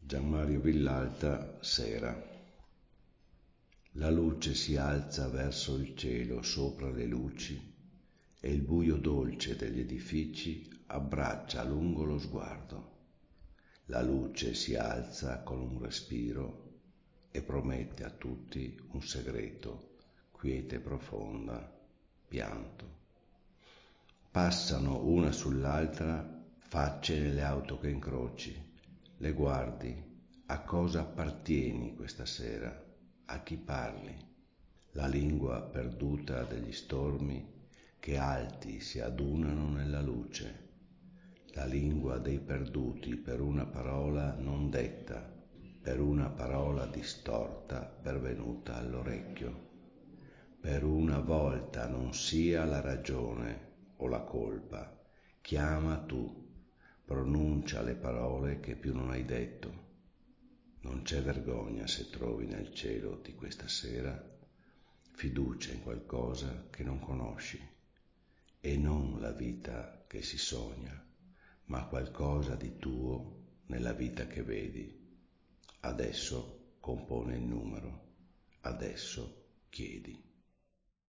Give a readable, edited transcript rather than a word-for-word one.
Gianmario Villalta, Sera. La luce si alza verso il cielo sopra le luci e il buio dolce degli edifici abbraccia a lungo lo sguardo. La luce si alza con un respiro e promette a tutti un segreto, quiete profonda, pianto. Passano una sull'altra facce nelle auto che incroci. Le guardi, a cosa appartieni questa sera, a chi parli? La lingua perduta degli stormi che alti si adunano nella luce, la lingua dei perduti per una parola non detta, per una parola distorta pervenuta all'orecchio. Per una volta non sia la ragione o la colpa, chiama tu, pronuncia le parole che più non hai detto. Non c'è vergogna se trovi nel cielo di questa sera fiducia in qualcosa che non conosci, e non la vita che si sogna, ma qualcosa di tuo nella vita che vedi. Adesso compone il numero, adesso chiedi.